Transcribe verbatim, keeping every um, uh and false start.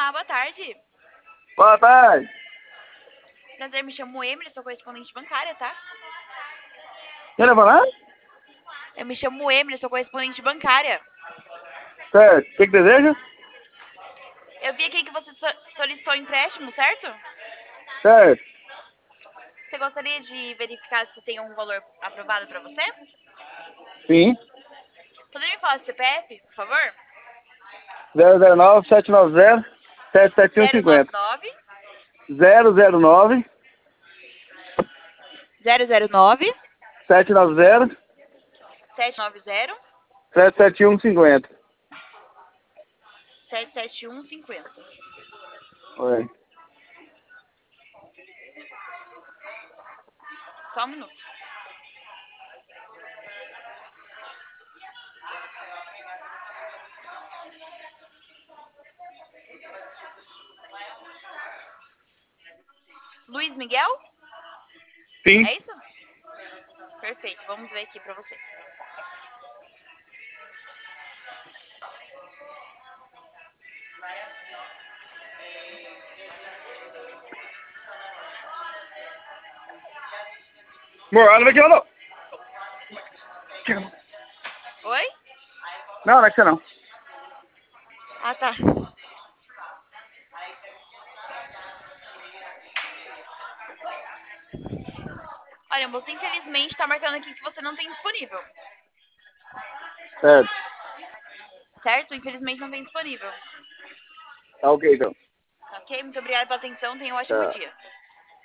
Olá, boa tarde. Boa tarde. Prazer, me chamo Emily, sou correspondente bancária, tá? Quem vai falar? Eu me chamo Emily, sou correspondente bancária. Certo. O que, que deseja? Eu vi aqui que você so- solicitou empréstimo, certo? Certo. Você gostaria de verificar se tem um valor aprovado para você? Sim. Poderia me falar o C P F, por favor? zero zero nove, sete nove zero, sete sete um zero nove cinquenta. nove, zero zero nove, zero zero nove, sete nove zero, sete nove zero, sete sete um cinquenta. sete sete um cinco zero. Oi. Só um minuto. Luiz Miguel? Sim. É isso? Perfeito, vamos ver aqui pra você. Amor, olha aqui, não. Oi? Não, não é que você não. Ah, tá. Olha, você infelizmente tá marcando aqui que você não tem disponível. Certo. Certo? Infelizmente não tem disponível. Tá ok, então. Ok? Muito obrigada pela atenção. Tenha um ótimo Tá. dia.